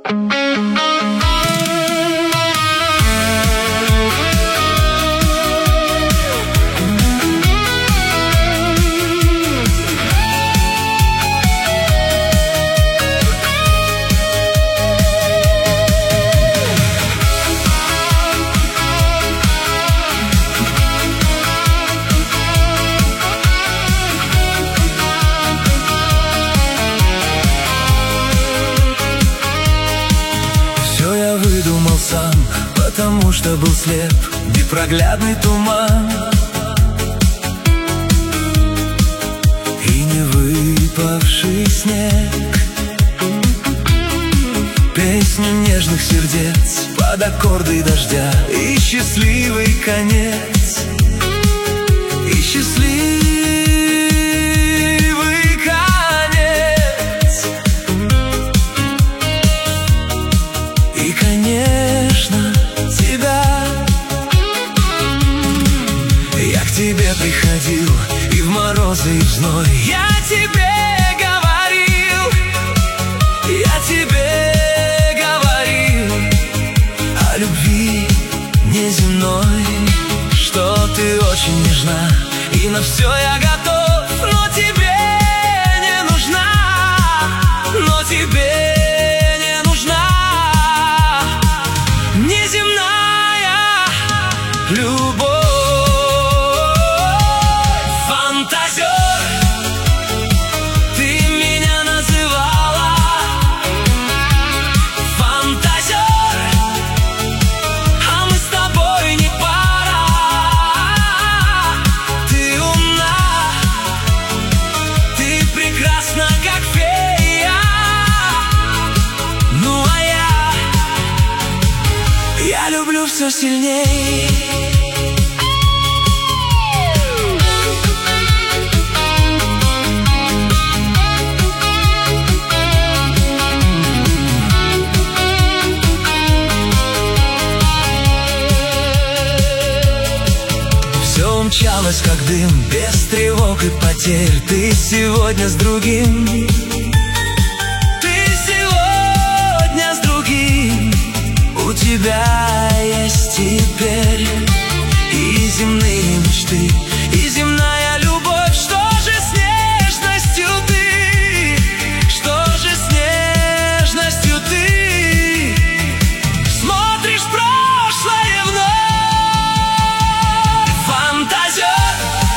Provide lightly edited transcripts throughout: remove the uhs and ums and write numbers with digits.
Выдумал сам, потому что был слеп, непроглядный туман и не выпавший снег. Песню нежных сердец под аккорды дождя и счастливый конец, и счастливый конец. И, конечно, тебя. Я к тебе приходил и в морозы, и в зной. Я тебе говорил, я тебе говорил о любви неземной, что ты очень нежна, и на все я готов, но тебе не нужна, но тебе любовь. Фантазер, ты меня называла. Фантазер, а мы с тобой не пара. Ты умна, ты прекрасна, как фея. Ну а я люблю все сильней. Все умчалось, как дым, без тревог и потерь. Ты сегодня с другим, ты сегодня с другим. У тебя есть теперь и земные мечты, и земная любовь. Что же с нежностью ты? Что же с нежностью ты? Смотришь в прошлое вновь. Фантазер,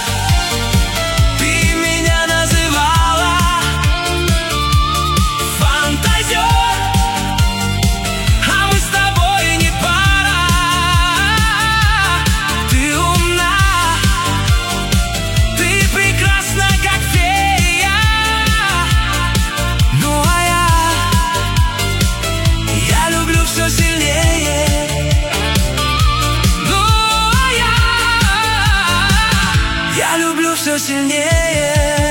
ты меня называла. Фантазер, все сильнее. Ну, я люблю все сильнее.